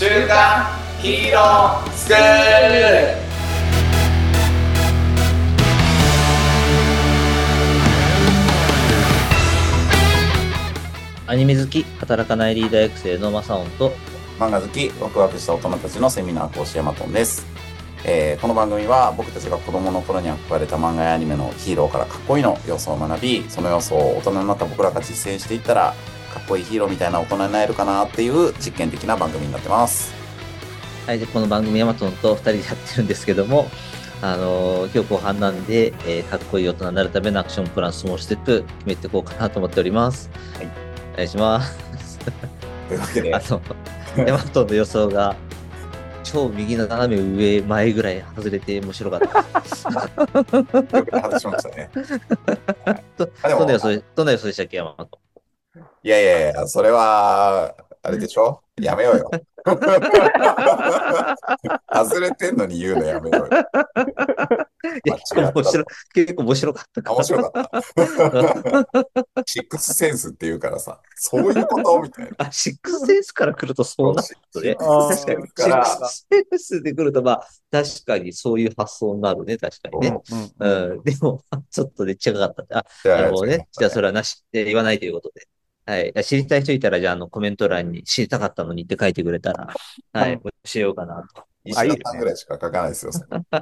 週刊ヒーロースクール。 アニメ好き、働かないリーダー育成のマサオンと、 漫画好き、ワクワクした大人たちのセミナー講師ヤマトンです。この番組は僕たちが子供の頃に憧れた漫画やアニメのヒーローからかっこいいの要素を学び、その要素を大人になった僕らが実践していったらかっこいいヒーローみたいな大人になれるかなっていう実験的な番組になってます。 はい、でこの番組ヤマトンと2人でやってるんですけども、今日後半なんで、かっこいい大人になるためのアクションプランスモールステップ決めていこうかなと思っております。 はい、 お願いします。 というわけでヤマトンの予想が超右の斜め上前ぐらい外れて面白かった。 よく外しましたね。 どんな予想でしたっけ、ヤマトン。 いや、それはあれでしょ、やめようよ。外れてんのに言うのやめようよ。 いや結構面白かったから。 面白かった。シックスセンスって言うからさ、そういうことみたいな。 シックスセンスから来るとそうなるとね。確かに。シックスセンスで来ると、まあ、確かにそういう発想になるね。確かにね。でも、ちょっとね、違かった。なるほどね。じゃあ、それはなしって言わないということで。はい。知りたい人いたら、じゃあ、コメント欄に知りたかったのにって書いてくれたら、はい、教えようかなと。 石田さんぐらいしか書かないですよ。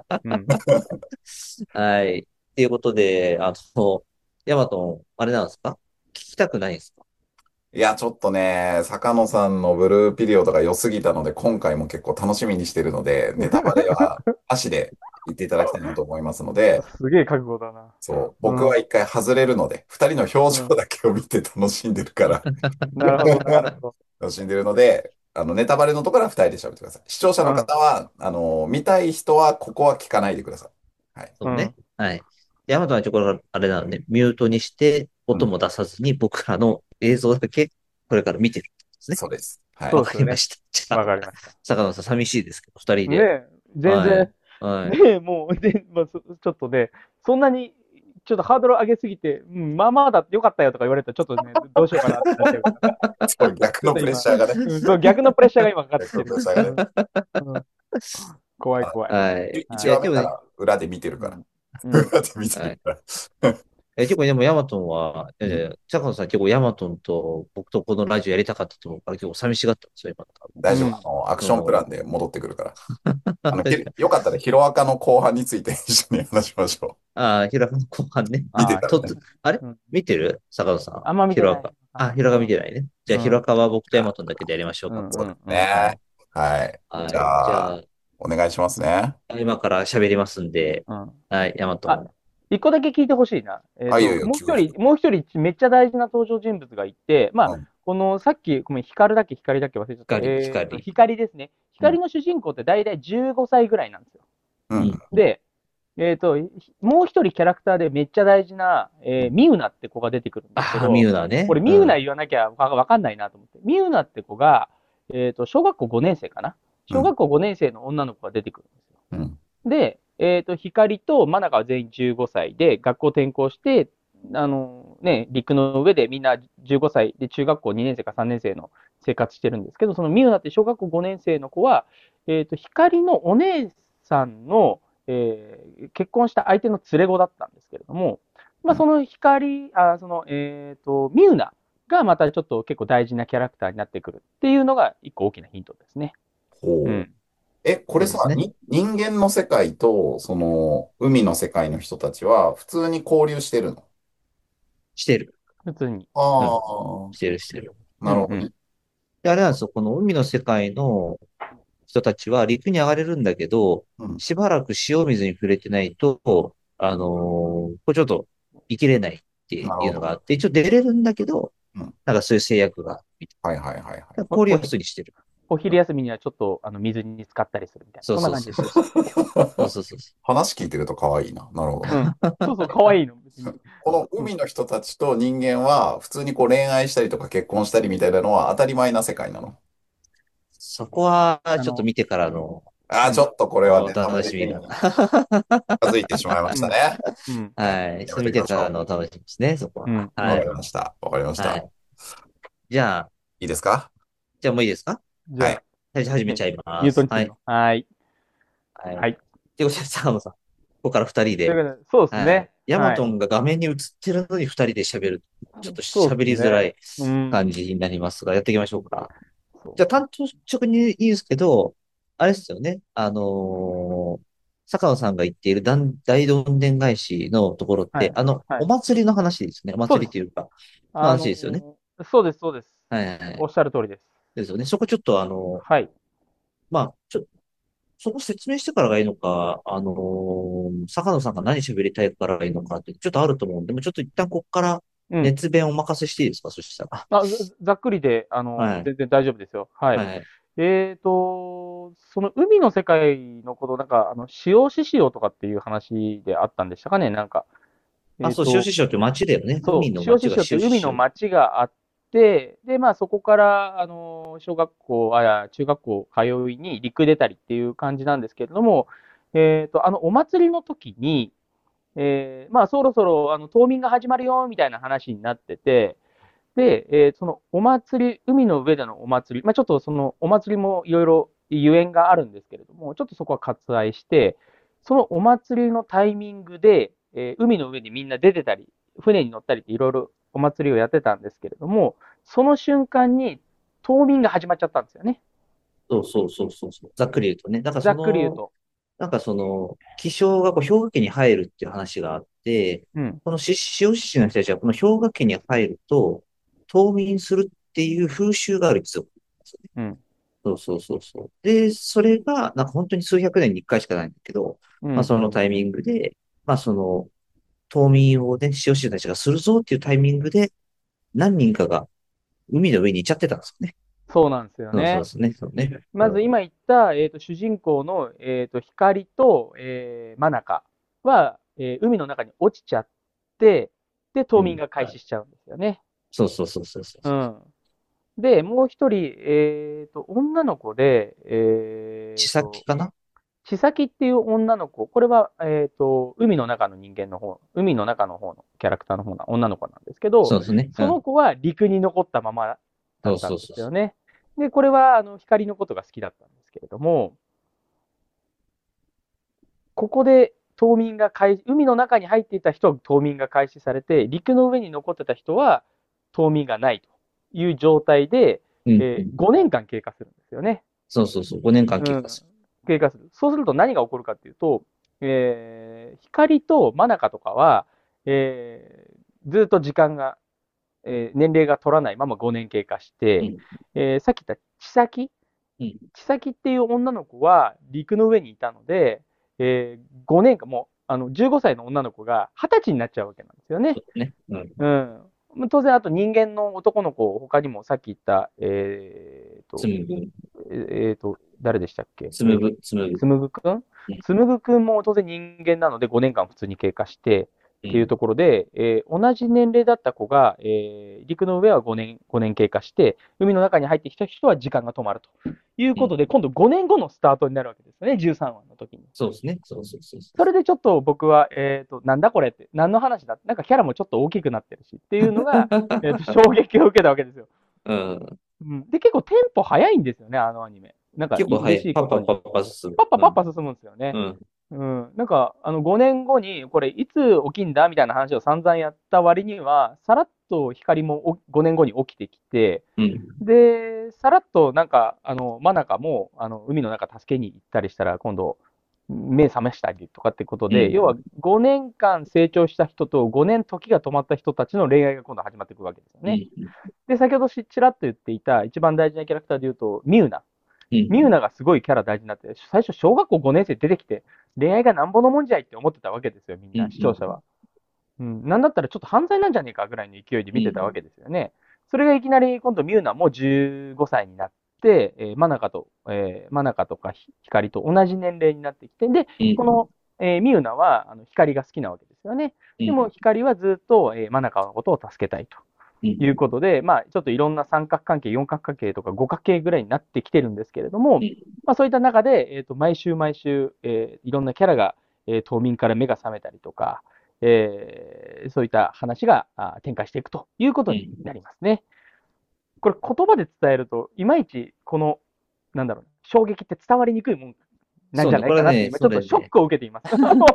はい。っていうことで、ヤマトン、あれなんですか？聞きたくないんですか？ いや、ちょっとね、坂野さんのブルーピリオドが良すぎたので、今回も結構楽しみにしてるので、ネタバレは足で言っていただきたいなと思いますので、 すげえ覚悟だな。 そう、僕は一回外れるので、二人の表情だけを見て楽しんでるから、 なるほど、なるほど。 楽しんでるので、ネタバレのところは二人で喋ってください。視聴者の方は、見たい人はここは聞かないでください。はい。 そうね。はい。ヤマトンはこれあれなので、ミュートにして、音も出さずに僕らの映像だけこれから見てるんですね。 そうです。はい。 わかりました。じゃあ、 わかりました。 坂野さん寂しいですけど、二人で。 ね全然、ねもう、まあ、ちょっとね、そんなに、ちょっとハードル上げすぎて、まあまあだってよかったよとか言われたら、ちょっとね、どうしようかなってなっちゃうから。 そう、逆のプレッシャーがね。 そう、逆のプレッシャーが今かかってきてる。怖い。 はい。 一話目から裏で見てるから。裏で見てるから。 結構でもヤマトンは、坂野さん結構ヤマトンと僕とこのラジオやりたかったと思うから結構寂しがったんですよ、今。 大丈夫。アクションプランで戻ってくるから。よかったらヒロアカの後半について一緒に話しましょう。 ヒロアカの後半ね。 見てたらね。 あれ見てる坂野さん。 あんま見てない。 ヒロアカ見てないね。じゃあヒロアカは僕とヤマトンだけでやりましょうか。 そうですね。はい。じゃあ、お願いしますね。 今から喋りますんで、はい、ヤマトン。 一個だけ聞いてほしいな。もう一人めっちゃ大事な登場人物がいて、まあ、このさっき、光だけ忘れちゃった。光ですね。光の主人公って大体15歳ぐらいなんですよ。で、もう一人キャラクターでめっちゃ大事な、ミウナって子が出てくるんですけど、 ミウナね。 これミウナ言わなきゃわかんないなと思って。ミウナって子が、小学校5年生かな。小学校5年生の女の子が出てくるんですよ。で、光と真中は全員15歳で、学校転校して、陸の上でみんな15歳で中学校2年生か3年生の生活してるんですけど、そのミウナって小学校5年生の子は、光のお姉さんの、結婚した相手の連れ子だったんですけれども、まあ、そのミウナがまたちょっと結構大事なキャラクターになってくるっていうのが一個大きなヒントですね。 これさ、人間の世界と、その、海の世界の人たちは、普通に交流してるの？ してる。 普通に。 してる。 なるほどね。 あれなんですよ、この海の世界の人たちは陸に上がれるんだけど、しばらく塩水に触れてないと、これちょっと生きれないっていうのがあって、一応出れるんだけど、なんかそういう制約が。交流は普通にしてる。 お昼休みにはちょっと水に浸かったりするみたいな。そんな感じです。 そう。 話聞いてると可愛いな。なるほど。 そう、可愛いの。 この海の人たちと人間は普通にこう恋愛したりとか結婚したりみたいなのは当たり前な世界なの？ そこはちょっと見てからの。 ちょっとこれはね、 楽しみが。 近づいてしまいましたね。 はい。それ見てからの楽しみですね、そこは。 わかりました。 じゃあ。 いいですか？ じゃあもういいですか？ はい。 始めちゃいます。 ニュートンチームの。はい。 はい。 はい。 ということで、坂野さん、ここから二人で。 そうですね。 ヤマトンが画面に映ってるのに二人で喋る。ちょっと喋りづらい感じになりますが、やっていきましょうか。じゃあ、担当直にいいですけど、あれですよね。坂野さんが言っている大どんでん返しのところって、お祭りの話ですね。お祭りというか、の話ですよね。 そうです、そうです。 はいはい。 おっしゃる通りです。 ですよね。そこちょっとはい。 まあ、そこ説明してからがいいのか、坂野さんが何喋りたいからがいいのかって、ちょっとあると思うんで、もうちょっと一旦ここから熱弁お任せしていいですか、そしたら。 ざっくりで、全然大丈夫ですよ。はい。その海の世界のこと、なんか、塩獅子とかっていう話であったんでしたかね、なんか。 そう、塩獅子って町だよね。 そう、 海の塩獅子って海の町があって、で、まあそこから、小学校、中学校通いに陸出たりっていう感じなんですけれども、お祭りの時に、まあそろそろ、冬眠が始まるよ、みたいな話になってて、で、そのお祭り、海の上でのお祭り、まあちょっとそのお祭りもいろいろゆえんがあるんですけれども、ちょっとそこは割愛して、そのお祭りのタイミングで、海の上にみんな出てたり、船に乗ったりっていろいろお祭りをやってたんですけれども、その瞬間に冬眠が始まっちゃったんですよね。 そうそうそうそう。ざっくり言うとね。だからざっくり言うと。 なんか気象がこう氷河期に入るっていう話があって、この塩獅子の人たちはこの氷河期に入ると、冬眠するっていう風習があるんですよ。そうそうそうそう。で、それが、なんか本当に数百年に一回しかないんだけど、まあそのタイミングで、まあ冬眠をね、塩獅子たちがするぞっていうタイミングで、何人かが海の上に行っちゃってたんですよね。 そうなんですよね。 そうですね。そうね。 まず今言った、主人公の、光と、真中は、海の中に落ちちゃって、で、冬眠が開始しちゃうんですよね。 そうそうそうそうそう。 で、もう一人、女の子で、 千咲かな千咲っていう女の子、これは、海の中の人間の方、海の中の方のキャラクターの方の女の子なんですけど、 そうですね。 その子は陸に残ったままだったんですよね。で、これは、光のことが好きだったんですけれども、ここで海の中に入っていた人は冬眠が開始されて、陸の上に残ってた人は冬眠がないという状態で、5年間経過するんですよね。 そうそうそう、5年間経過する。 経過する。そうすると何が起こるかっていうと、光と真中とかは、ずっと時間が、年齢が取らないまま5年経過して、さっき言った千咲っていう女の子は陸の上にいたので、5年間も15歳の女の子が20歳になっちゃうわけなんですよね。当然、あと人間の男の子、他にもさっき言った、誰でしたっけ？つむぐくんつむぐくんも当然人間なので5年間普通に経過して、っていうところで、同じ年齢だった子が、陸の上は5年経過して、海の中に入ってきた人は時間が止まるということで、今度5年後のスタートになるわけですよね、13話の時に。 そうですね。 それでちょっと僕は、なんだこれって、何の話だなんかキャラもちょっと大きくなってるしっていうのが、衝撃を受けたわけですよ。で、結構テンポ早いんですよね、あのアニメ。なんか嬉しいことに。パッパ進むんですよね。なんか、5年後に、これ、いつ起きんだみたいな話を散々やった割には、さらっと光も5年後に起きてきて、で、さらっと、なんか、真中も、海の中助けに行ったりしたら、今度、目覚ましたりとかってことで、要は5年間成長した人と5年時が止まった人たちの恋愛が今度始まっていくわけですよね。で、先ほどちらっと言っていた一番大事なキャラクターで言うと、ミューナ。ミューナがすごいキャラ大事になって、最初小学校5年生出てきて、恋愛がなんぼのもんじゃいって思ってたわけですよ、みんな、視聴者は。なんだったらちょっと犯罪なんじゃねえかぐらいの勢いで見てたわけですよね。それがいきなり今度ミューナも15歳になって、真中とか光と同じ年齢になってきて、で、この、ミューナは光が好きなわけですよね。でも光はずっと、真中のことを助けたいと。いうことで、まあ、ちょっといろんな三角関係、四角関係とか五角形ぐらいになってきてるんですけれども、まあ、そういった中で、毎週毎週、いろんなキャラが、冬眠から目が覚めたりとか、そういった話が展開していくということになりますね。これ言葉で伝えると、いまいちこのなんだろう、衝撃って伝わりにくいもんなんじゃないかなって、今ちょっとショックを受けています。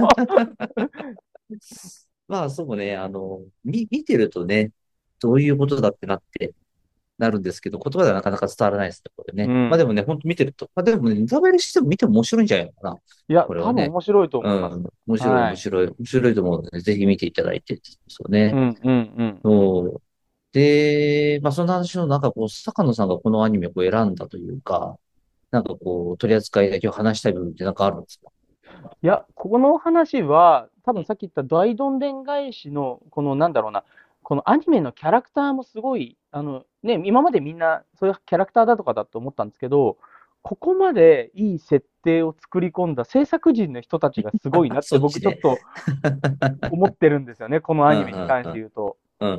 まあ、そうね、見てるとね、どういうことだってなるんですけど、言葉ではなかなか伝わらないですね、これね。まあでもね、本当見てると。まあでもね、ネタバレしても見ても面白いんじゃないのかな。 いや、 これはね。 多分面白いと思います。 面白いと思うので、ぜひ見ていただいて、そうね。そう。で、まあその話の坂野さんがこのアニメを選んだというか、取り扱いだけを話したい部分ってあるんですか？ いや、この話は、多分さっき言った大どんでん返しの、このなんだろうな、このアニメのキャラクターもすごい、今までみんなそういうキャラクターだとかだと思ったんですけど、ここまでいい設定を作り込んだ制作陣の人たちがすごいなって僕ちょっと思ってるんですよね、このアニメに関して言うと。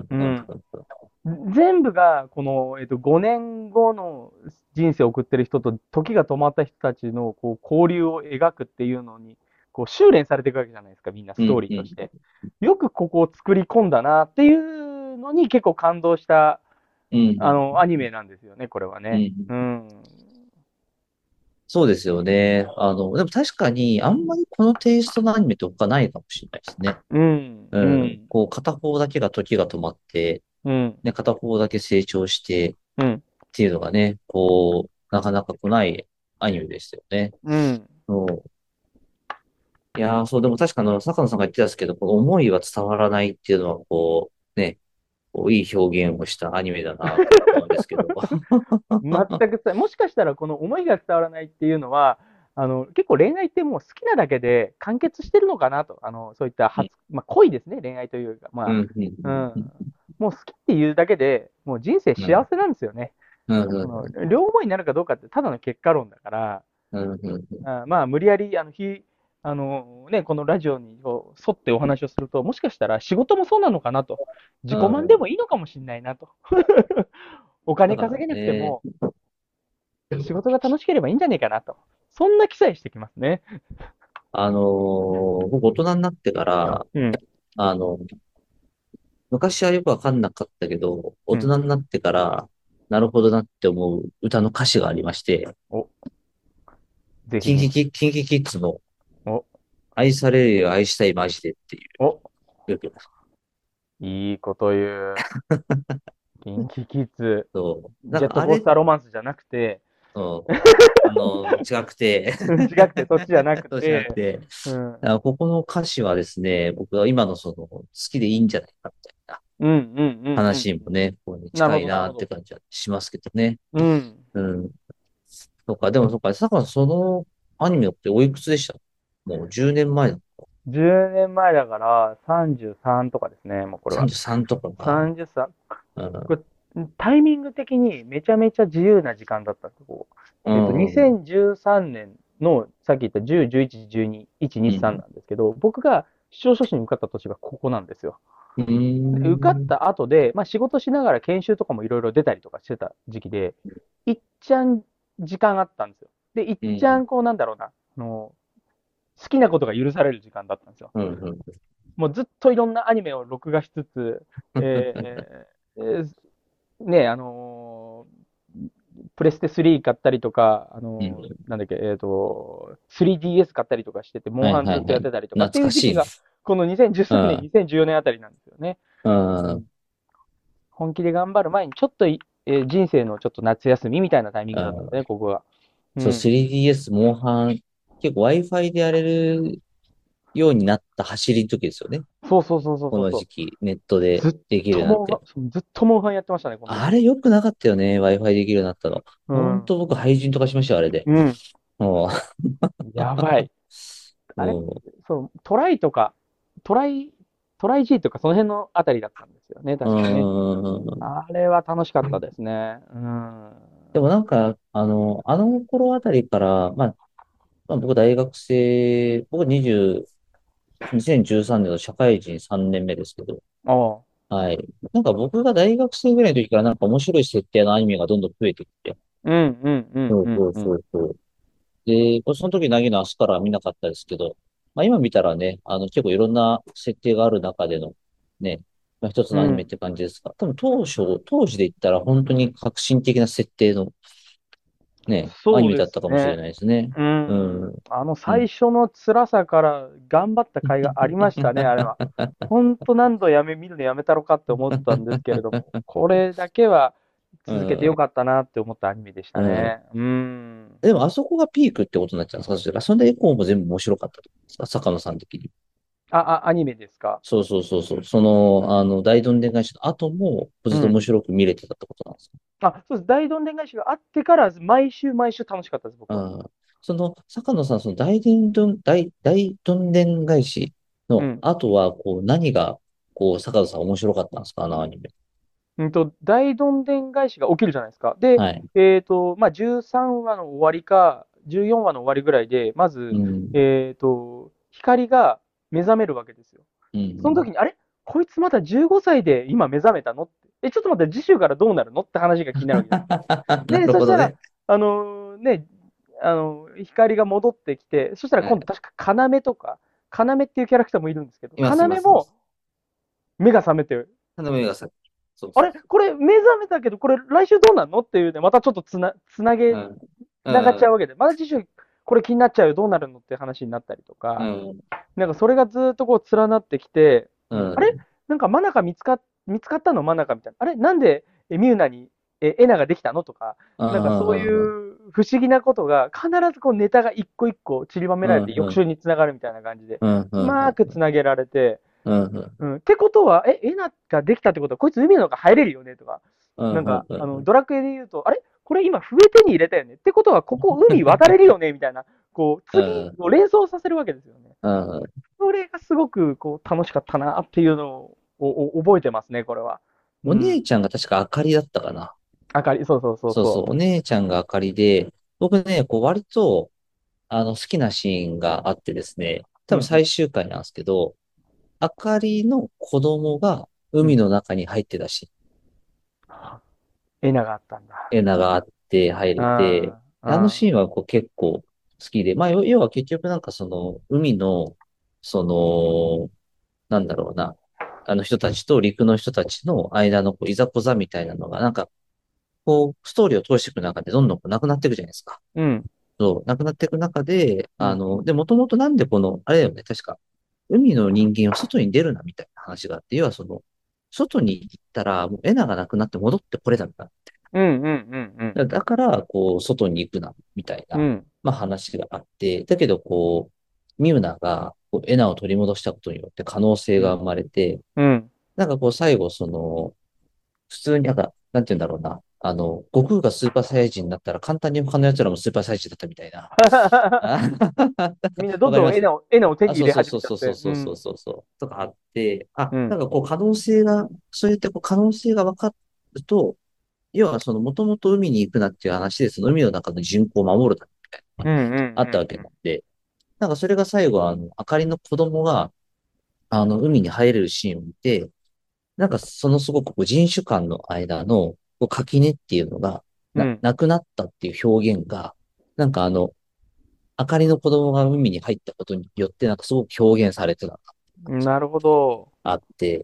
全部が、この、5年後の人生を送ってる人と、時が止まった人たちの、交流を描くっていうのに、修練されていくわけじゃないですか、みんなストーリーとして。よくここを作り込んだなっていうのに結構感動した、アニメなんですよね、これはね。 そうですよね。でも確かに、あんまりこのテイストのアニメって他ないかもしれないですね。片方だけが時が止まって、片方だけ成長して、っていうのがね、なかなか来ないアニメですよね。いやー、そう、でも確か坂野さんが言ってたんですけど、この思いは伝わらないっていうのは、いい表現をしたアニメだなと思うんですけど。 全くもしかしたらこの思いが伝わらないっていうのは、結構恋愛ってもう好きなだけで完結してるのかなと。そういった恋ですね、恋愛というか。もう好きっていうだけで、もう人生幸せなんですよね。両思いになるかどうかってただの結果論だから、まあ無理やり、このラジオに沿ってお話をすると、もしかしたら仕事もそうなのかなと。自己満でもいいのかもしれないなと。お金稼げなくても、仕事が楽しければいいんじゃねえかなと。そんな記載してきますね。 僕大人になってから、昔はよくわかんなかったけど、大人になってから、なるほどなって思う歌の歌詞がありまして、 ぜひ。 キンキキッズの、愛されるよ、愛したい、マジでっていう。 いいこと言う。キンキキッズ。 そう。 ジェットコースターロマンスじゃなくて、 違くて。 違くて、そっちじゃなくて。 ここの歌詞はですね、僕は今の好きでいいんじゃないかみたいな話にもね、近いなって感じはしますけどね。そうか、でもそうか、坂さんそのアニメっておいくつでした？もう10年前だった。 10年前だから33とかですね、もうこれは。 33とかか。 33。これタイミング的にめちゃめちゃ自由な時間だったんですよ。2013年の、さっき言った10、11、12、1、2、3なんですけど、僕が市長書士に受かった年がここなんですよ。受かった後で、まあ仕事しながら研修とかもいろいろ出たりとかしてた時期で、いっちゃん時間あったんですよ。で、いっちゃんなんだろうな、好きなことが許される時間だったんですよ。もうずっといろんなアニメを録画しつつ、ね、プレステ3買ったりとか、なんだっけ、3DS 買ったりとかしてて、モンハンずっとやってたりとかっていう時期が、この2013年、2014年あたりなんですよね。本気で頑張る前に、ちょっと、人生のちょっと夏休みみたいなタイミングだったんですね、ここが。 そう、3DS、モンハン、結構 Wi-Fi でやれるようになった走りの時ですよね。 そう。 この時期、ネットでできるようになって。 ずっとモンハンやってましたね、 あれ良くなかったよね、Wi-Fi できるようになったの。ほんと僕、廃人とかしましたよ、あれで。 やばい。あれ、そう、トライ G とかその辺のあたりだったんですよね、確かね。あれは楽しかったですね。 でもあの頃あたりから、僕大学生、2013年の社会人3年目ですけど、はい。僕が大学生ぐらいの時から面白い設定のアニメがどんどん増えてきて。そう。で、その時凪の明日からは見なかったですけど、今見たらね、結構いろんな設定がある中での、ね、一つのアニメって感じですが、多分当時で言ったら本当に革新的な設定のね、 そうですね。 アニメだったかもしれないですね。 最初の辛さから頑張った甲斐がありましたね、あれは。ほんと何度見るのやめたろかって思ったんですけれども、これだけは続けてよかったなって思ったアニメでしたね。 でも、あそこがピークってことになっちゃうんですか？それで以降も全部面白かったと思うんですか？坂野さん的に。 アニメですか？ そうそうそうそう。大どんでん返しの後も、ずっと面白く見れてたってことなんですそうです。大どんでん返しがあってから、毎週毎週楽しかったです、僕は。 か？坂野さん、大どんでん返しの後は、何が、坂野さん面白かったんですか？あのアニメ。 大どんでん返しが起きるじゃないですか。で、 はい。 13話の終わりか、14話の終わりぐらいで、まず、 うん。 光が目覚めるわけですよ。 うん。 その時に、あれこいつまだ15歳で今目覚めたのって。ちょっと待って、次週からどうなるのって話が気になるわけです。 なで、そしたら、 るほどね。 光が戻ってきて、そしたらはい。 今度確か要とか、要っていうキャラクターもいるんですけど、 います、います、いま要もす。 目が覚めて、 花目がさ、そうあれそうそこれ目覚めたけど、これ来週どうなんのっていうね、またちょっとつなげ、 う。うん。 ながっちゃううわけで、また次週これ気になっちゃうよ、どうなるのって話になったりとん。 か、 うん。 なんかそれがずっと連なってきて、 うあれん。 なんか見つかったのマナカみたいな。あれなんでミューナにエナができたのとか、 うなんかそういん。 う不思議なことが必ずネタが一個一個散りばめられて翌うん。 週につながるみたいな感じで、 うん。 うまくつなげられて、 うん。 ってことは、エナができたってことは、こいつ海の中入れるよねとか、 うん。 なんか、 うん。 ドラクエで言うと、あれこれ今笛手に入れたよねってことは、ここ海渡れるよねみたいな、次を連想させるわけですよね。 うん。 それがすごく、楽しかったなっていうのを覚えてますね、これは。 お姉ちゃんが確かあかりだったかな。 あかり、そうそうそうそうそう。 そお姉ちゃんがあかりで、僕ね、割と、好きなシーンがあってですね、 う。 多分最終回なんですけど、あかりの子供が海の中に入ってたし、 エナがあったんだ。 エナがあって入れて、あのシーンは結構好きで、まあ、要は結局なんか海の、その、なんだろうな、あの人たちと陸の人たちの間のいざこざみたいなのが、なんか、ストーリーを通していく中でどんどんなくなっていくじゃないですか。 うん。 そう、なくなっていく中で、 うん。 もともとなんであれだよね、確か、海の人間は外に出るなみたいな話があって、要は外に行ったら、もうエナがなくなって戻ってこれたんだ。 うん。うん。うん。うん。 だから、外に行くな、みたいな、 うん。 まあ話があって、だけど、ミューナが、エナを取り戻したことによって可能性が生まれて、 うん。 なんか最後、普通になんて言うんだろうな。悟空がスーパーサイヤ人になったら簡単に他の奴らもスーパーサイヤ人だったみたいな。あみんなどんわかります。 どんエナを手にあ、 入れそうそう始めちゃって。 そうそうそうそうそうそう。とかあって、 うん。 なんか可能性が、そうやって可能性が分かると、要はもともと海に行くなっていう話で、その海の中の人口を守るためみたいなのがうん。うん。うん。 あったわけなんで、なんかそれが最後あかりの子供が、海に入れるシーンを見て、なんかすごく人種間の間の垣根っていうのがうん。 なくなったっていう表現が、なんかあかりの子供が海に入ったことによってなんかすごく表現されてたなうん。なるほど。 あって、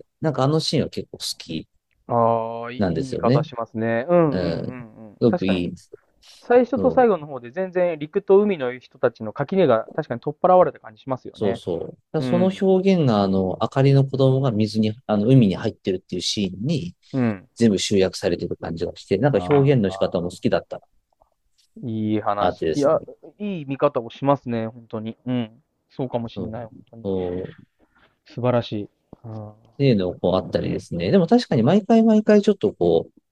なんかあのシーンは結構好きああ、いなんでいすよね。 見方しますね。うんうんううん。 んうん。 すごく確かに。 いいです。 最初とそう最後の方で全然陸と海の人たちの垣根が確かに取っ払われた感じしますよね。 そうそう。だからそのうん。 表現があかりの子供が海に入ってるっていうシーンにうん。 全部集約されてる感じがして、なんか表現の仕あ方も好きだったいいなって話。いや、 ですね。 いい見方をしますね、本当に。うん。そうかもしうんんない、本当に。 そう素晴らしい。 っていうのあったりですね。でも確かに毎回毎回ちょっと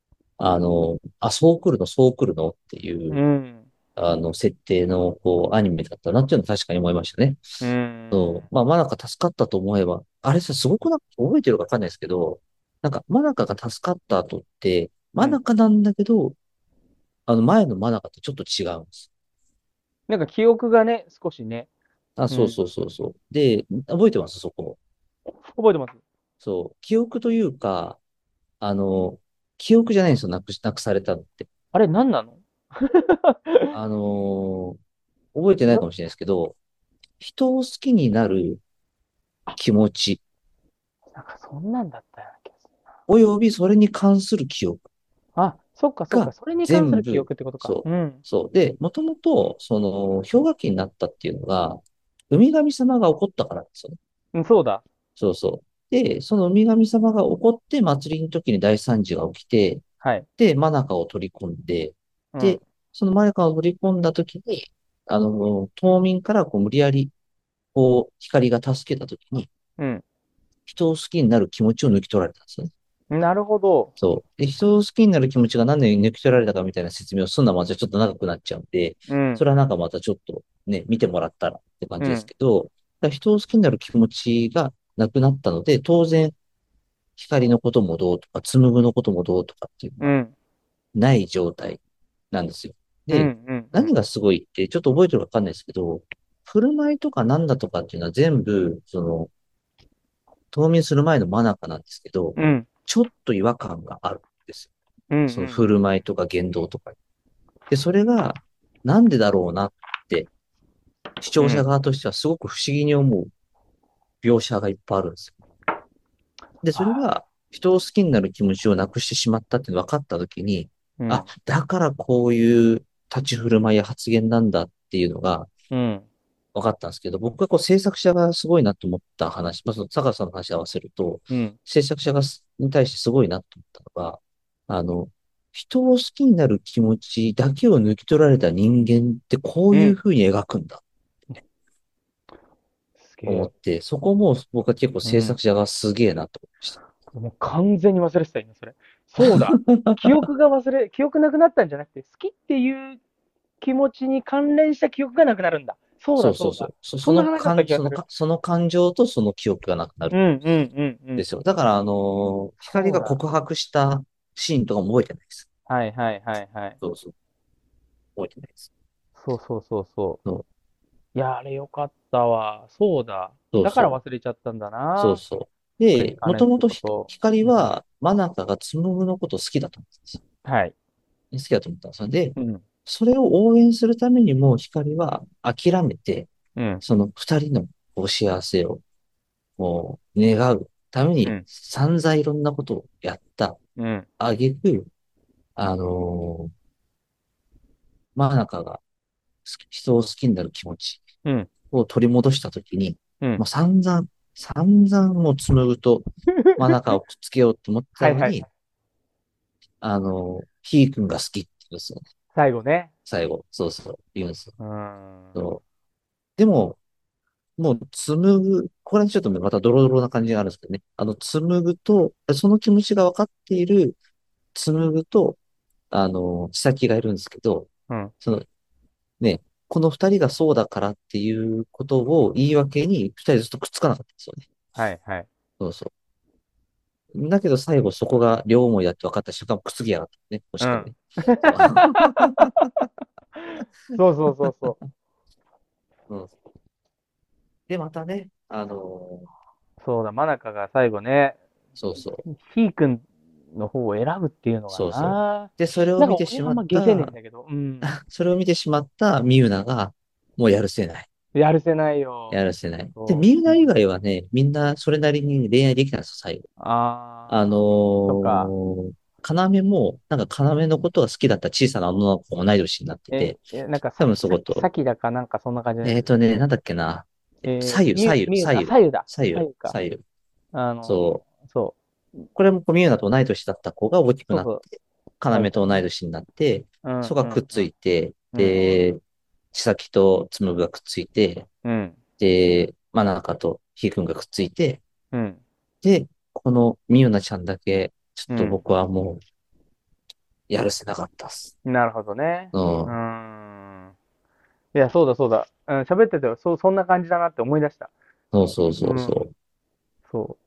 そう来るの、そう来るのっていうう、 ん。 設定の、アニメだったなっていうのは確かに思いましたね。 うん。 そう。まあ、マナカ助かったと思えば、あれさ、すごく覚えてるかわかんないですけど、なんか、マナカが助かった後って、マナうん。 カなんだけど、前のマナカとちょっと違うんです。 なんか記憶がね、少しね。 あ、 うん。 そうそうそうそう。で、覚えてますそこ。 覚えてます。 そう。記憶というか、あの、記憶じゃないんですよ、なくされたのって。 あれ、何なの？ あのー覚えてないかもしれないですけど、人を好きになる気持ち、 なんかそんなんだったような気がする。 およびそれに関する記憶。 あ、 そっかそっか、それに関する記憶ってことか。 そう。そう。で、もともと、氷河期になったっていうのが、ウミガメ様が起こったからですよね。 うん、そうだ。 そうそう。で、そのウミガメ様が起こって祭りの時に大惨事が起きて、 はい。 で、マナカを取り込んで、で、そのマナカを取り込んだ時に、島民からこう無理やり、こう、光が助けた時に、 うん。 人を好きになる気持ちを抜き取られたんですよね。 なるほど。 そう。で、人を好きになる気持ちが何で抜き取られたかみたいな説明をすんのはまたちょっと長くなっちゃうんで、 うん。 それはなんかまたちょっとね、見てもらったらって感じですうん。 けど、だから人を好きになる気持ちがなくなったので、当然、光のこともどうとか、紡ぐのこともどうとかっていうのはうん。 ない状態なんですよ。 うん。 で、 うん。うん。 何がすごいって、ちょっと覚えてるかわかんないですけど、振る舞いとかなんだとかっていうのは全部、冬眠する前のマナカなんですけど、 うん。 ちょっと違和感があるんですよ。 うん。 その振る舞いとか言動とかに。で、それが、なんでだろうなって、視聴者側としてはすごく不思議に思う描写がいっぱいあるんですよ。で、それが、人を好きになる気持ちをなくしてしまったって分かったときに、 うん。 あ、だからこういう立ち振る舞いや発言なんだっていうのがうん。 分かったんですけど、僕がこう制作者がすごいなと思った話、まあ、その坂田さんの話を合わせると、 うん。 制作者に対してすごいなと思ったのが、あの、人を好きになる気持ちだけを抜き取られた人間ってこういううん。 風に描くんだすげえ。 と思って、そこも僕は結構制うん。 作者がすげえなと思いました。 もう完全に忘れてた、今それ。そうだ。記憶なくなったんじゃなくて、好きっていう気持ちに関連した記憶がなくなるんだ。そうだ、そうだ。 そうそうそう。 そんな話だった気がする。 その感情とその記憶がなくなるうん、うん、うん、うん。 んですよ。だから、光そうだ。 が告白したシーンとかも覚えてないです。 はい、はい、はい、はい。 そうそう。覚えてないです。 そうそうそうそそうう。いや、あれよかったわ。そうだ。だからそうそう。 忘れちゃったんだな。 そうそう。で、 それに関連すもともとること。 光うん。 は、マナカが紡のことを好きだと思ったんですよ。 はい。 好きだと思ったんですよ。で、 うん。 それを応援するためにも光は諦めて、 うん。 その二人のお幸せをもう願うためにうん。 散々いろんなことをやったうん。 挙句、あのーマナカが人を好きになる気持ちうん。 を取り戻したときに、 うん。 もう散々もう紡ぐとマナカをくっつけようと思ってはいはいはい。 たのに、ヒー君が好きって言うんですよね。 最後ね。 最後。そうそう。言うんですよ。 うーん。 そうでも、もう紡ぐ、これはちょっとまたドロドロな感じがあるんですけどね。紡ぐと、その気持ちが分かっている紡ぐと、千咲がいるんですけど、 うん。 そのね、この二人がそうだからっていうことを言い訳に、二人ずっとくっつかなかったんですよね。 はいはい。 そうそう。だけど最後そこが両思いだって分かった瞬間、くっつきやがったね。もしかね。 うん。 そうそうそうそうそうん。で、またね、 う。そうだ、マナカが最後ね、 そうそう。 ヒー君の方を選ぶっていうのがそうそう。 な。 で、それをなんか見てしまっ俺はあんま下せねえんた、 だけど、うん。 それを見てしまったミユナが、もうやるせない。 やるせないよ。 やるせない。で、 そう。 ミユナ以外はね、みんなそれなりに恋愛できたんですよ、最後。 あー、とか、 要も、なんか要のことが好きだった小さな女の子も同い年になってて、 なんか多分そこと、 さきだかなんかそんな感じのやつ。 なんだっけな。 さゆだ。さゆか。 左右。 あの、 そう。 そこれもミユナと同い年だった子が大きくそうそう。 なって、要と同い最後ね。 年になって、 うんそこがくっつうんいて、 うん。 で、千咲と紡がくっついて、 うん。 で、真中とひーくんがくっついて、 うん。 で、このみゆなちゃんだけ、ちょっうん。 と僕はもう、やるせなかったっす。 なるほどね。うーうん。 ん。いや、そうだそうだ。うん、喋ってて、そんな感じだなって思い出した。 そうそううん。 そうそそう。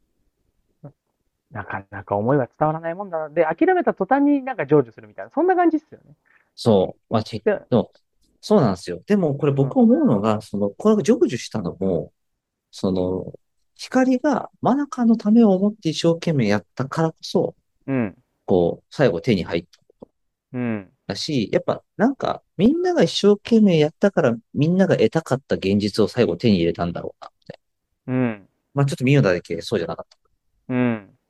なかなか思いは伝わらないもんだな。で、諦めた途端になんか成就するみたいな、そんな感じっすよね。 そう。 で、 そうなんですよ。でも、これうん。 僕思うのが、これが成就したのも、その、光が真中のためを思って一生懸命やったからこそ、 うん。 こう、最後手に入ったうん。 だし、やっぱなんか、みんなが一生懸命やったから、みんなが得たかった現実を最後手に入れたんだろうな、みたいな。 うん。 まあちょっとミオだけそうじゃなかった。 うん。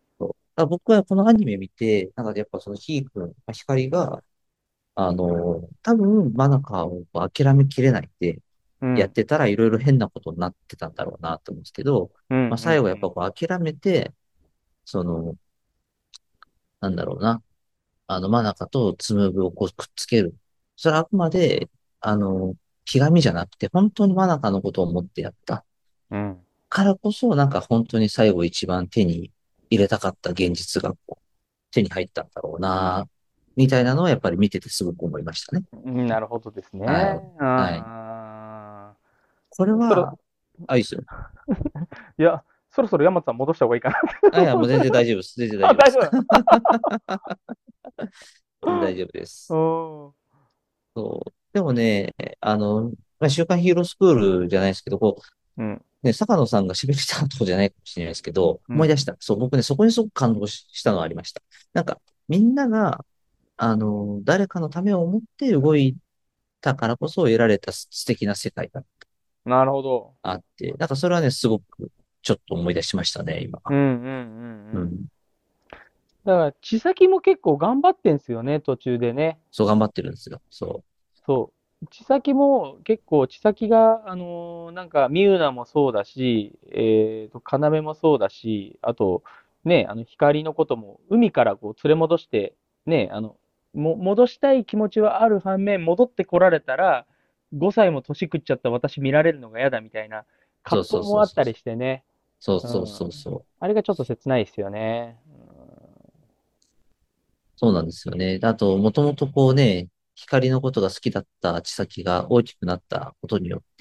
僕はこのアニメ見て、なんかやっぱそのヒー君、光が、多分、マナカを諦めきれないで、 うん。 やってたらいろいろ変なことになってたんだろうなと思うんですけど、 うん。 最後やっぱこう諦めて、その、なんだろうな、マナカとつむぐをこうくっつける。それはあくまで、あの、ひがみじゃなくて、本当にマナカのことを思ってやったうん。 からこそ、なんか本当に最後一番手に入れたかった現実がこう手に入ったんだろうな、みたいなのはやっぱり見ててすごく思いましたね。 うん、なるほどですね。 はい。はい。これそろ、 は、いいですよ。 いや、そろそろ山田さん戻した方がいいかな。 いや、もう全然大丈夫です。全然大あ、 丈夫です。 大丈夫。 全然大丈夫でうす。 ん。 そう。でもね、週刊ヒーロースクールじゃないですけど、こうん。 う、ね、坂野さんが喋ってたとこじゃないかもしれないですけど、 うん。 思い出した。そう、僕ね、そこにすごく感動したのがありました。なんか、みんなが、誰かのためを思って動いたからこそ得られた素敵な世界がなるほど。 あって、なんかそれはね、すごくちょっと思い出しましたね、今。 うんうんうんうん。 うん。 だから、千咲も結構頑張ってんすよね、途中でね。 そう頑張ってるんですよ。そそう。千咲も結構、千咲が、なんか、ミューナもそうだし、要もそうだし、あと、ね、光のことも、海からこう連れ戻して、ね、戻したい気持ちはある反面、戻ってこられたら、5歳も年食っちゃった私見られるのが嫌だみたいな葛藤そうそうそうそう。 もあったりしてね。 そうそううん。 そうそう。 あれがちょっと切ないですよね。 そうなんですよね。あと、もともとこうね、光のことが好きだった千咲が大きくなったことによって、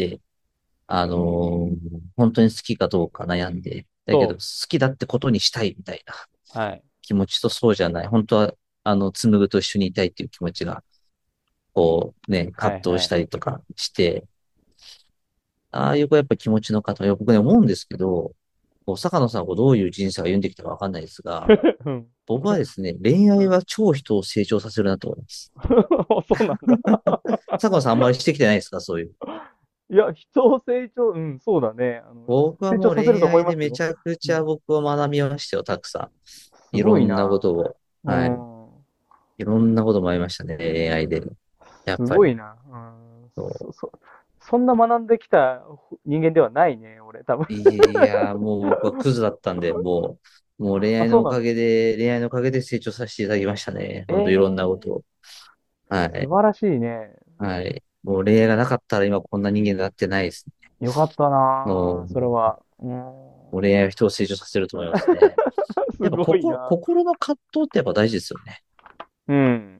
本当に好きかどうか悩んで、だけどそ好きだってことにしたいみたいなう。はい。 気持ちとそうじゃない。本当は、紡と一緒にいたいっていう気持ちが、こうね、葛藤しはいはい。 たりとかして、ああいうこうやっぱ気持ちの方、僕ね思うんですけど、こう坂野さんはこうどういう人生を歩んできたかわかんないですが、 うん。 僕はですね、恋愛うん。 は超人を成長させるなと思います。 そうなんだ。 坂野さんあんまりしてきてないですか、そういう。 いや、人を成長、うん、そうだね。 僕はもう成長させると恋愛で思いますよ。 めちゃくうん。 ちゃ僕は学びましたよ、たくさすん。いろんなこごいな。 とを。 うはい。 ん。 いろんなこともありましたね、恋愛で。やっすぱり。 ごいな。うん。 そそんな学んできた人間ではないね、俺、多分。 いや、もう僕はクズだったんで、もう恋あ、そうなんだ。 愛のおかげで成長させていただきましたね。 えほんといろんなこえ、 とを。はい。 素晴らしいね。 はい。もう恋愛がなかったら今こんな人間になってないですね。 よかったな、 もう、 それは。 もう恋愛は人を成長させると思いますね。 すやっぱごいな。 心の葛藤ってやっぱ大事ですよね。 うん。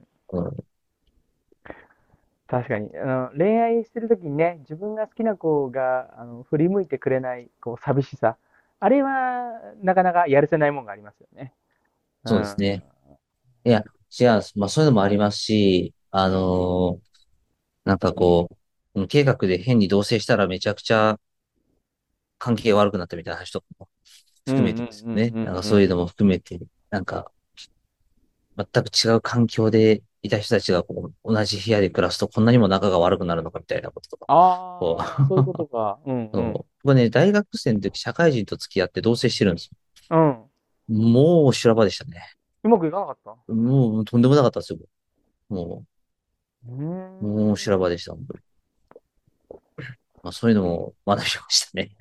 うん。 確かに。恋愛してるときにね、自分が好きな子が、振り向いてくれない、こう、寂しさ。あれは、なかなかやるせないもんがありますよね。うん。 そうですね。いや、違うんです。まあそういうのもありますし、なんかこう、計画で変に同棲したらめちゃくちゃ関係が悪くなったみたいな話とかもうんうん含めてですよね。 うんなんかうんうん。 そういうのも含めて、なんか全く違う環境でいた人たちがこう同じ部屋で暮らすとこんなにも仲が悪くなるのかみたいなこととか。こああ、そういうこうとか。うんうん。 そう僕ね、大学生の時社会人と付き合って同棲してるんですよ。 うん。 もう修羅場でしたね。 うまくいかなかった？ もうとんでもなかったですよ。もうーもう修羅場ん。 でした。本当にまあそういうのも学びましたね。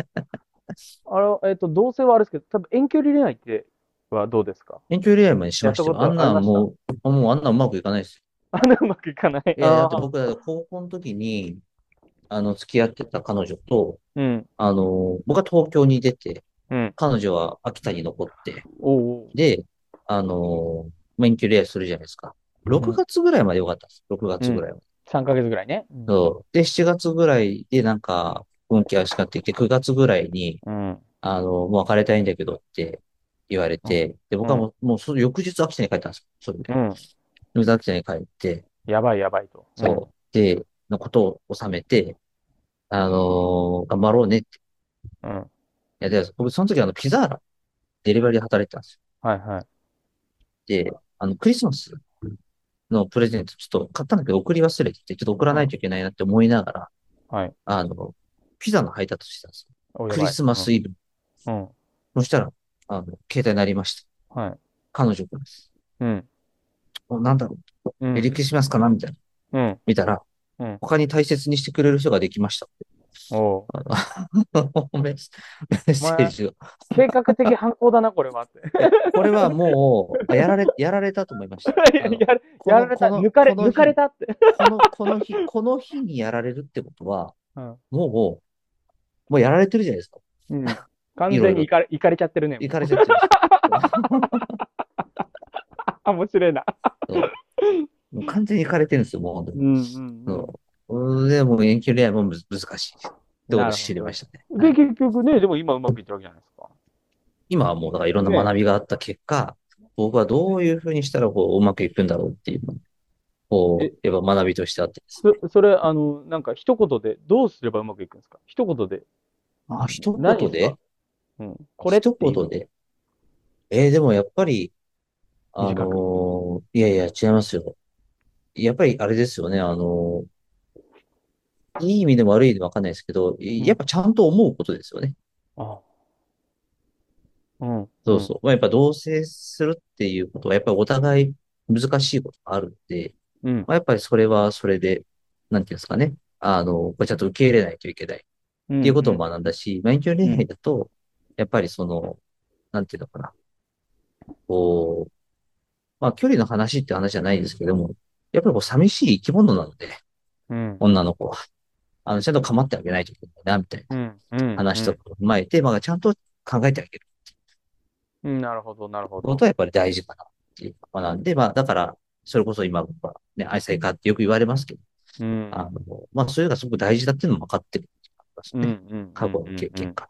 同性はあれですけど、多分遠距離恋愛ってはどうですか？ 遠距離恋愛までしましたよ。あやったことんありました？ もうあんなんうまくいかないですあんなうまくいかない。 よ。いや、だってああ。 僕は高校の時に、付き合ってた彼女と、 うん。 僕は東京に出て、 うん。 彼女は秋田に残って、 おうおう。 で、遠距離恋愛するじゃないですか。6 うん。 月ぐらいまでよかったんです。6月ぐうん。 らいは。 3ヶ月ぐらいね。うん。 そう。で、7月ぐらいでなんか、運気怪しくなってきて、9月ぐらいに、 うん。 もう別れたいんだけどって言われうん。 て、で、僕うん。 はもうその翌日秋田に帰ったんですよ。それで。 うん。 翌日秋田に帰って、 やばいやばいと。うん。 そう。で、のことを収めて、頑張ろうねって。 うん。 いや、で、僕その時ピザーラ、デリバリーで働いてたんですよ。 はいはい。 で、クリスマスのプレゼントちょっと買ったんだけど送り忘れてて、ちょっと送らうん。 ないといけないなって思いながら、 はい。 あの、ピザの配達してたんですよ。 お、やばい。 クリスマうん。 スイブ。 うん。 そしたら、携帯鳴りました。 はい。 彼女です。 うん。 なんだろう。 うん。 離婚しますかなみたいな。 うん。 見たら、 うん。 他に大切にしてくれる人ができました。 おう。 メッお前、 セージが。 計画的犯行だな、これはって。 いや、これはもう、やられたと思いました。 やられた、抜かれたって。 この日にやられるってことは、 うん。 ももうやられてるじゃないですか。 うん。完いろいろ。 全にいかれちゃってるね、も行かれちゃってるし。 う。面白いな。 もう完全に行かれてるんですよ、もう本当に。 うんうんで、もう遠距離恋愛も難しい。ってうん。 ことをなるほど。 知りましたね。はで、 い。 結局ね、でも今うまくいってるわけじゃないですか。 今はもう、だからいろんなね。 学びがあった結果、僕はどういうふうにしたらうまくいくんだろうっていうのえ、 やっぱ学びとしてあってですね。 それ、なんか一言で、どうすればうまくいくんですか？一言で。 一何ですか？ 言でうん。これっ一ていう。 言ででもやっぱり、 短く。 いやいや、違いますよ。やっぱりあれですよね。いい意味でも悪い意味でもわかんないですけど、 うん。 やっぱちゃんと思うことですよね。 あ、うん、うん、 そうそう。まあ、やっぱ同棲するっていうことは、やっぱりお互い難しいことがあるんで、 うん、 まあ、やっぱりそれはそれで、なんていうんですかね。これちゃんと受け入れないといけないっうん、 ていうこともうん、 学んだし、遠距離恋愛うん、 だと、やっぱりなんていうのかな。こう、まあ、距離の話って話じゃないですけども、やっぱり寂しい生き物なので、 うん、 女の子は。ちゃんと構ってあげないといけないな、みたいなうん、うん、うん。 話とかを踏まえて、まあ、ちゃんと考えてあげるうんなるほど、なるほど。 ことはやっぱり大事かなっていうかなんで、まあ、だから、それこそ今僕はね、愛妻家ってよく言われますけど、 うん、 まあ、それがすごく大事だっていうのも分かってるっていうかですうん、うね。 ん、うん、 過去のうん、うん。 経験から。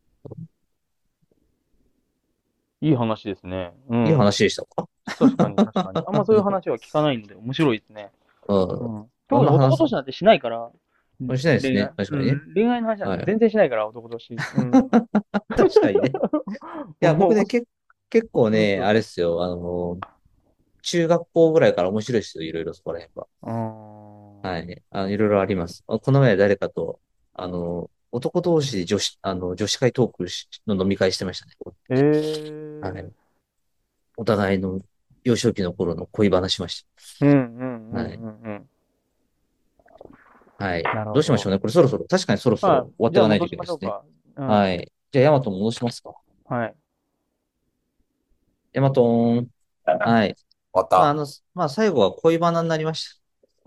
いい話ですね。ういいん。 話でしたか？ 確かに、確かに。あんまそういう話は聞かないので面白いですね。 うん。 うん。特にこんな話男同士なんてしないから、 しないですね。 恋愛。う確かにね。 ん。恋愛の話なんはい。 て全然しないから、男同士。うん。 確かにね。いや、僕ね、 も結構う、 ね、 そうそあれですよ。中学校ぐらいから面白いですよ。いろいろそこら辺は。 う。 はい。いろいろあります。この前誰かと、男同士で女子会トークの飲み会してましたね。 えはい。 えお互いの幼少期の頃の恋話しましうんうんうた。はい。 んうんうん。 はい。 なるほど。 どうしましょうね。これそろそろ、確かにそろそろまあ、 終わっていかないとじゃあ戻しいけないですね。 ましょうか。うん。 はい。じゃあ、ヤマト戻しますか。 はい。 ヤマトーン。はい。 終わっまあ、 た。 まあ、最後は恋バナになりまし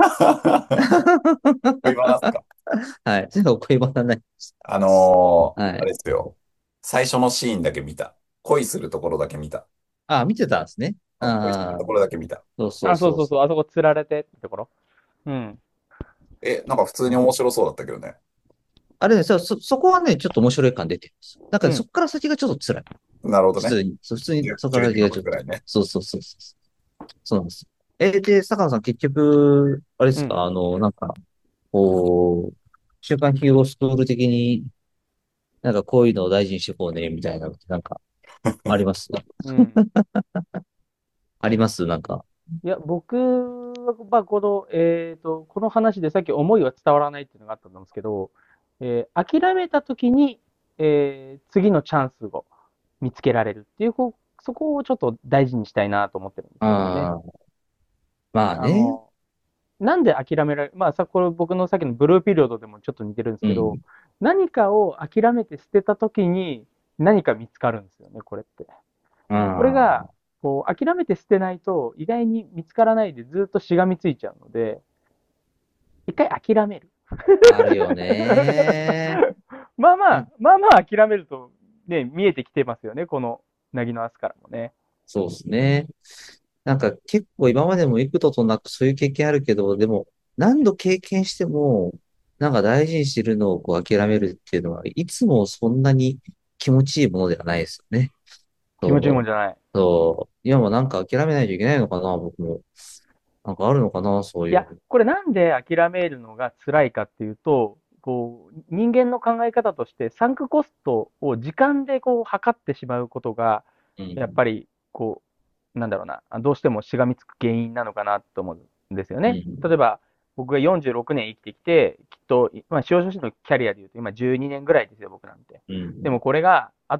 恋バナっすか？ た。はい。最後恋バナになりましあれた。はい。 ですよ。最初のシーンだけ見た。恋するところだけ見た。 あ、見てたんですね。 恋するああ、 ところだけ見た。 そうそうあ、そうそうそう。 そうそう。 あそこ釣られてってところ。うん。 なんか普通に面白そうだったけどね。 あれね、そこはね、ちょっと面白い感出てるんですよ。なんかうん。 そこから先がちょっと辛い。 なるほどね。 普通に、そこから先 12 がちょっと、 分くらいね。 そうそうそうそう。そうなんですよ。で、坂野さん結局、あれでうん。 すか、なんか、週刊ヒーロースクール的に、なんかこういうのを大事にしていこうね、みたいなのって、なんか、ありますうん。 ありますなんか。 いや、僕は、まあ、この話でさっき思いは伝わらないっていうのがあったと思うんですけど、諦めた時に、次のチャンスを見つけられるっていう、そこをちょっと大事にしたいなと思ってるんですよね。 ああ、まあね。 あの、なんで諦められ、まあこれ僕のさっきのブルーピリオドでもちょっと似てるんですけど、 うん。 何かを諦めて捨てた時に何か見つかるんですよね、これって。これあが、諦めて捨てないと意外に見つからないでずっとしがみついちゃうので、一回諦める。 あ、あるよね。なん、 まあまあ諦めるとね、見えてきてますよね、このなぎのアスからもね。 そうですね。なんか結構今までも幾度となくそういう経験あるけど、でも何度経験しても、なんか大事にしてるのを諦めるっていうのは、いつもそんなに気持ちいいものではないですよね。 気持ちいいもんそう、 じゃない。 そう。今もなんか諦めないといけないのかな、僕も。なんかあるのかな、そういや、 いう。 これなんで諦めるのが辛いかっていうと、人間の考え方として、サンクコストを時間で測ってしまうことが、 うん。 やっぱり、なんだろうな、どうしてもしがみつく原因なのかなと思うんですよね。 うん。 例えば、僕が46年生きてきて、きっと、まあ、司法書士のキャリアで言うと、今12年ぐらいですよ、僕なんて。 うん。 でもこれが、あと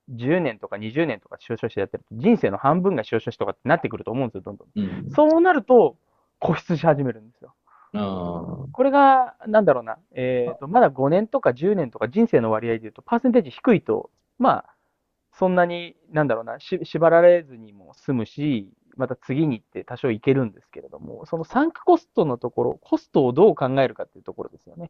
10年とか20年とか少々してやってると、人生の半分が少々しとかってなってくると思うんですよ、どんどん。そうなると、固執し始めるんですよ。これが、なんだろうな、まだ5年とか10年とか人生の割合で言うと、パーセンテージ低いと、まあ、そんなに、なんだろうな、縛られずにも済むし、また次に行って多少いけるんですけれども、そのサンクコストのところ、コストをどう考えるかっていうところですよね。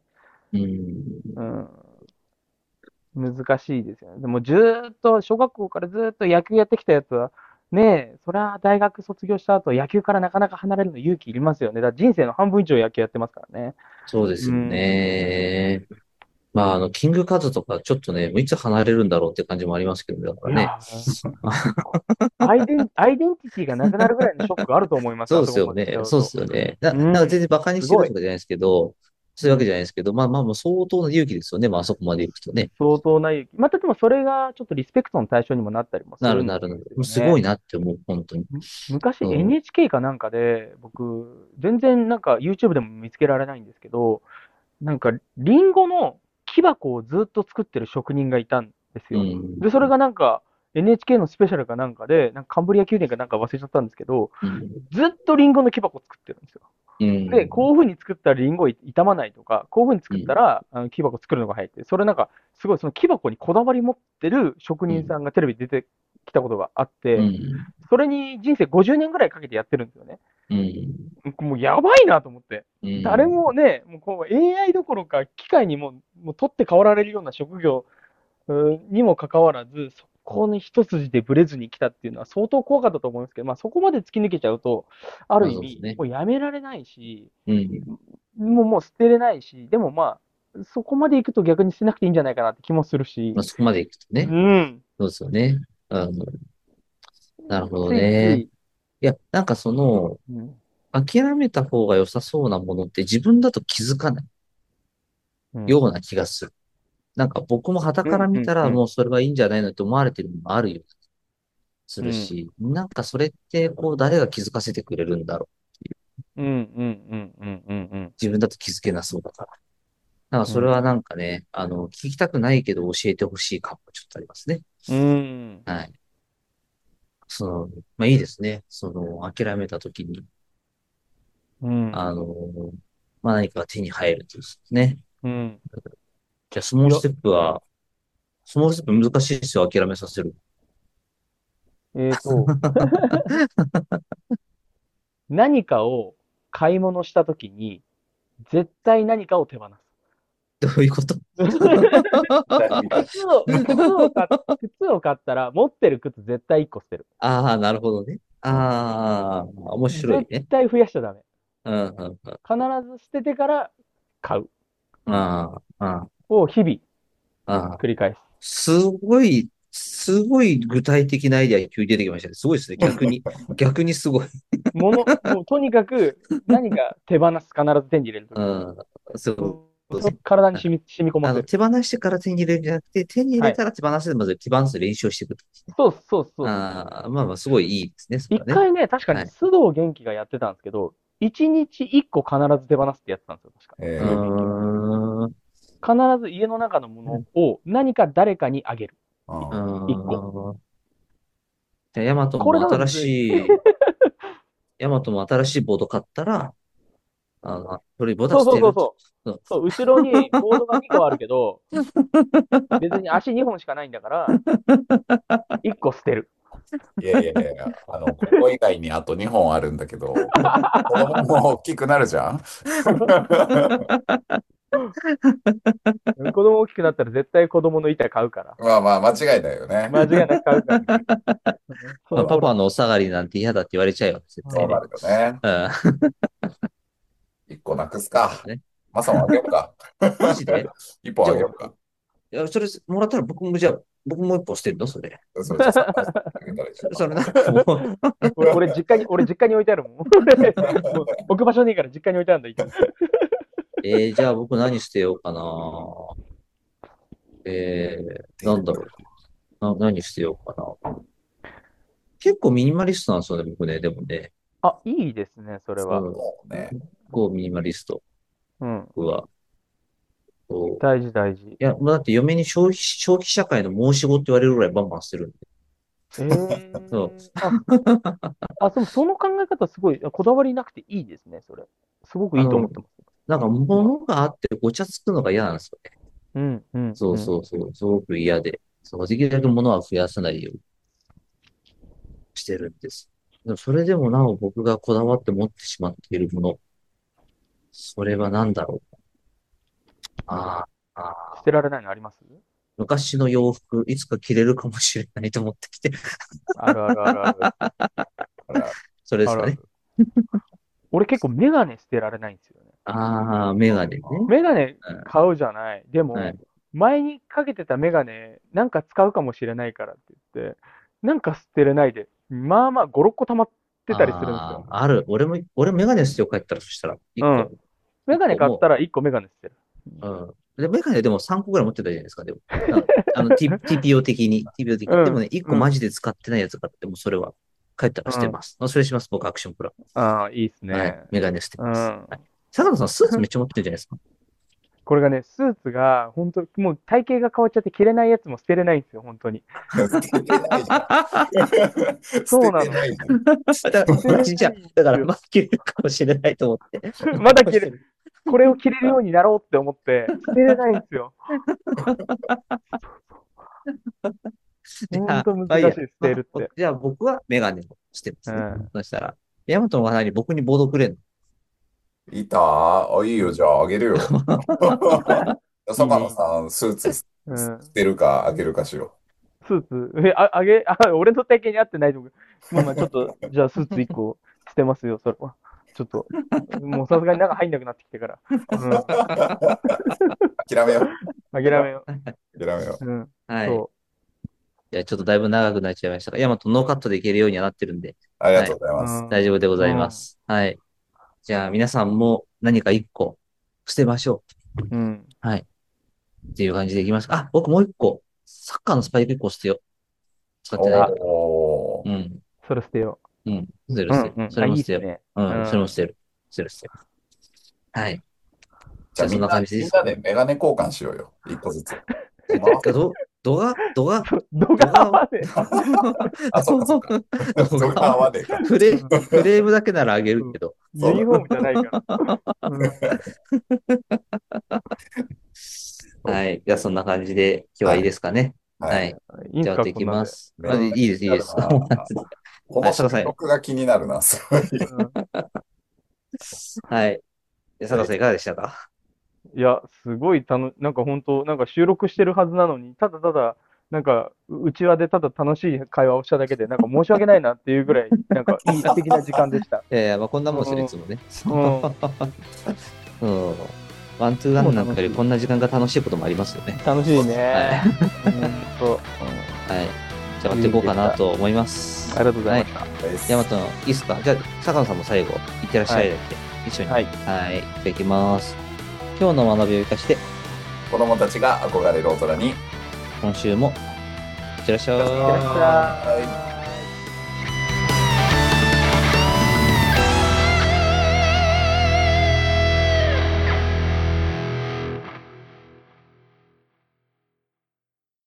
難しいですよね。でもずーっと、小学校からずーっと野球やってきたやつは、ねえ、それは大学卒業した後、野球からなかなか離れるの勇気いりますよね。だから人生の半分以上野球やってますからね。 そうですよね。まあ、キングカズとかちょっとね、いつ離れるんだろうって感じもありますけど、だからね。 アイデンティティがなくなるぐらいのショックあると思います。 そうですよね。そうですよね。なんか全然馬鹿にしてるとかじゃないですけど、そういうわけじゃないですけど、まあまあ、相当な勇気ですよね。まあ、あそこまで行くとね。 相当な勇気。またでもそれがちょっとリスペクトの対象にもなったりもするんですよね。 なる。すごいなって思う、本当に。 昔 NHK かなんかで、僕、全然なんか YouTube でも見つけられないんですけど、なんかリンゴの木箱をずっと作ってる職人がいたんですよ。で、それがなんか NHK のスペシャルかなんかで、なんかカンブリア宮殿かなんか忘れちゃったんですけど、ずっとリンゴの木箱作ってるんですよ。で、こういう風に作ったらリンゴ傷まないとか、こういう風に作ったら、木箱作るのが早いって、それなんか、すごいその木箱にこだわり持ってる職人さんがテレビに出てきたことがあって、それに人生50年ぐらいかけてやってるんですよね。もうやばいなと思って。誰もね、もうこう AI どころか機械にもう取って代わられるような職業にもかかわらず、そこに一筋でブレずに来たっていうのは相当怖かったと思いますけど、まあそこまで突き抜けちゃうと、ある意味、もうやめられないし、もう捨てれないし、でもまあ、そこまで行くと逆に捨てなくていいんじゃないかなって気もするし。 まあそこまで行くとね。そうですよね。なるほどね。いや、なんか諦めた方が良さそうなものって自分だと気づかないような気がする。なんか僕も傍から見たらもうそれはいいんじゃないのって思われてるのもあるようなするし、なんかそれって誰が気づかせてくれるんだろうっていう。自分だと気づけなそうだから。なんかそれはなんかね、聞きたくないけど教えてほしい感もちょっとありますね。はい。まあいいですね。諦めた時に、まあ何かが手に入るとですね。じゃあスモールステップ難しいですよ、諦めさせる。 何かを買い物したときに、絶対何かを手放す。 どういうこと靴を買ったら、持ってる靴絶対1個捨てる。 ああ、なるほどね。ああ、面白いね。 絶対増やしちゃダメ。 必ず捨ててから買う。 を日々、繰り返す。 すごい具体的なアイデア急に出てきましたね。すごいですね。逆にすごい。 もうとにかく何か手放す、必ず手に入れるとそう体に染み込ませる。 手放してから手に入れるんじゃなくて、手に入れたら手放して、まず手放す練習をしていく、ね。 そう。 まあ、すごいいいですね。 一回ね、確かに須藤元気がやってたんですけど、1日1個必ず手放すってやってたんですよ、確か。必ず家の中のものを何か誰かにあげる。1個。 じゃあ、ヤマトも新しいボード買ったら、それボード捨てる。 そう、後ろにボードが2個あるけど、別に足2本しかないんだから、1個捨てる。 いや、ここ以外にあと2本あるんだけど、子供も大きくなるじゃん子供大きくなったら絶対子供の板買うから。 まあまあ、間違いだよね。 間違いなく買うから。 パパのお下がりなんて嫌だって言われちゃうよ、絶対ね。そうなるよね。1個なくすか。マサもあげようか。 マジで ?1 本あげようか。 いや、それもらったら僕も1本捨てるのそれ。それなんかもう俺実家に置いてあるもん。置く場所ねえから実家に置いてあるんだ、 じゃあ僕何捨てようかな。なんだろう。何捨てようかな。結構ミニマリストなんですよね、僕ね、でもね。 あ、いいですね、それは。 そうね。結構ミニマリスト。僕は。 大事大事。 いや、もうだって嫁に消費社会の申し子って言われるぐらいバンバンしてるんで。そう。 その考え方すごい、こだわりなくていいですね、それ。すごくいいと思ってます。 なんか物があってごちゃつくのが嫌なんですよね。そうそうそう。すごく嫌で。そう、できるだけ物は増やさないようにしてるんです。でもそれでもなお僕がこだわって持ってしまっているもの。それは何だろう。 捨てられないのあります？ 昔の洋服、いつか着れるかもしれないと思ってきて。 あるあるあるある。 それですかね。 俺結構メガネ捨てられないんですよね。 メガネね。 メガネ買うじゃない。でも、前にかけてたメガネ、なんか使うかもしれないからって言って、なんか捨てれないで、まあまあ5、6個溜まってたりするんですよ。 俺メガネ捨てよう帰ったら、そしたら。 メガネ買ったら1個メガネ捨てる。 で、メガネでも3個ぐらい持ってたじゃないですか、でも。TPO 的に。TPO 的に。でもね、1個マジで使ってないやつ買っても、それは帰ったら捨てます。それします、僕、アクションプラン。 いいっすね。 メガネ捨てます。坂野さん、スーツめっちゃ持ってるじゃないですか。 これがね、スーツが、本当もう体型が変わっちゃって着れないやつも捨てれないんですよ、本当に。そうなの。 だから、まだ着れるかもしれないと思って。 まだ着れる。これを着れるようになろうって思って、捨てれないんですよ。本当難しい、捨てるって。 じゃあ僕はメガネをしてます。そしたら、ヤマトの話に僕にボードくれんの？ いいよ、じゃああげるよ。坂野さん、スーツ捨てるかあげるかしよう。スーツ俺の体型に合ってないと思う。まあちょっと、じゃあスーツ1個捨てますよ、それは。ちょっと、もうさすがに中入んなくなってきてから。 諦めよう。 諦めよう。はい。じゃあちょっとだいぶ長くなっちゃいましたが、ヤマトノーカットでいけるようにはなってるんで。 ありがとうございます。 大丈夫でございます。はい。じゃあ皆さんも何か1個捨てましょう。はい。っていう感じでいきます。僕もう1個。サッカーのスパイク1個捨てよう。使ってないから。 それ捨てよう。それも捨てよう。それも捨てる。捨てる。はい。 じゃあそんな感じです。みんなでメガネ交換しようよ。1個ずつ。 動画まで。 そうか。動画まで。 フレームだけならあげるけど。 ユニフォームじゃないから。 はい。じゃあそんな感じで今日はいいですかね。はい。じゃあ、いきます。いいです。 この収録が気になるな、すごい。 はい。坂田さんいかがでしたか？ いや、すごいなんか本当、なんか収録してるはずなのに、ただ、なんか、内輪でただ楽しい会話をしただけで、なんか申し訳ないなっていうぐらい、なんかいい素敵な時間でした。 まあこんなもんですよ、いつもね。ワンツーワンなんかよりこんな時間が楽しいこともありますよね。 楽しいね。はい。 はい。じゃあ、待っていこうかなと思います。 ありがとうございました。 ヤマト、いいっすか？じゃあ、坂野さんも最後、いってらっしゃいだけ、一緒に。はい。じゃあ、いきます。今日の学びを生かして、 子供たちが憧れる大人に、 今週も、いってらっしゃい。 いってらっしゃい。